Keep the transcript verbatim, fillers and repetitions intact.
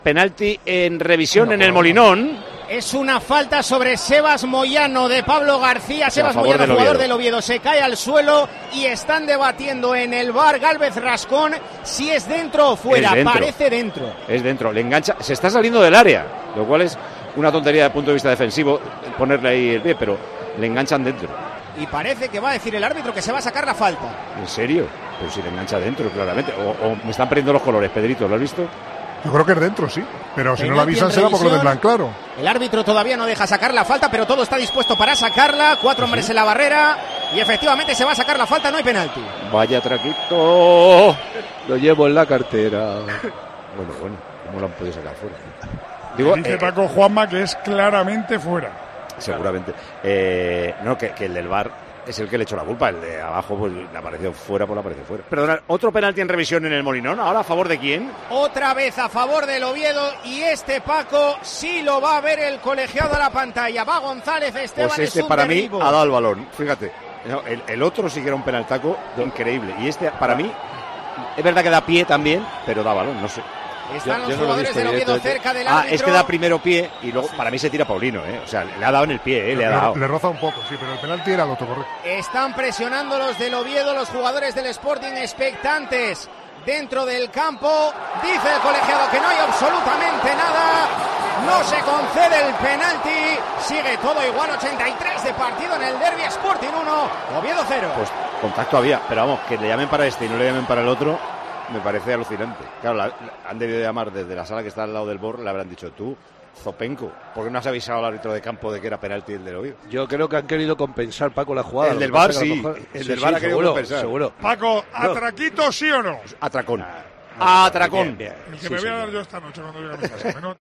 Penalti en revisión bueno, en el Molinón. Es una falta sobre Sebas Moyano de Pablo García. Sebas Moyano, del jugador del Oviedo, se cae al suelo y están debatiendo en el V A R Gálvez Rascón si es dentro o fuera. Dentro. Parece dentro. Es dentro, le engancha, se está saliendo del área, lo cual es una tontería desde el punto de vista defensivo ponerle ahí el pie, pero le enganchan dentro. Y parece que va a decir el árbitro que se va a sacar la falta. ¿En serio? Pues si le engancha dentro, claramente. O, o me están perdiendo los colores, Pedrito, ¿lo has visto? Yo creo que es dentro, sí. Pero si no la avisan será porque lo tendrán claro. El árbitro todavía no deja sacar la falta, pero todo está dispuesto para sacarla. Cuatro hombres en la barrera. Y efectivamente se va a sacar la falta, no hay penalti. Vaya traquito. Lo llevo en la cartera. Bueno, bueno, ¿cómo lo han podido sacar fuera? Digo, dice eh, Paco Juanma que es claramente fuera. Seguramente. Eh, no, que, que el del V A R es el que le echó la culpa. El de abajo pues le apareció fuera, pues le apareció fuera. Perdona, otro penalti en revisión en el Molinón. ¿Ahora a favor de quién? Otra vez a favor del Oviedo. Y este, Paco, sí lo va a ver el colegiado a la pantalla. Va González Esteban. Pues este es un para derribo. mí ha dado el balón. Fíjate, no, el, el otro sí que era un penaltaco increíble. Y este para mí, es verdad que da pie también, pero da balón, no sé. Están yo, los yo jugadores del Oviedo cerca del árbitro. Ah, es que da primero pie y luego para mí se tira Paulino, ¿eh? O sea, le ha dado en el pie, ¿eh? Le, ha dado. le, le roza un poco, sí, pero el penalti era el otro, correcto. Están presionando los del Oviedo, los jugadores del Sporting expectantes dentro del campo. Dice el colegiado que no hay absolutamente nada. No se concede el penalti. Sigue todo igual, ochenta y tres de partido en el Derby. Sporting uno, Oviedo cero. Pues contacto había, pero vamos, que le llamen para este y no le llamen para el otro. Me parece alucinante. Claro, la, la, han debido llamar desde la sala que está al lado del B O R, le habrán dicho tú, Zopenco, ¿por qué no has avisado al árbitro de campo de que era penalti el del Oviedo? Yo creo que han querido compensar, Paco, la jugada. El del V A R sí, mejor... el sí, del sí, V A R ha querido seguro, compensar. Seguro. Paco, ¿atraquito sí o no? Atracón. Atracón. El que sí, me voy a dar yo esta noche cuando llegue a mi casa.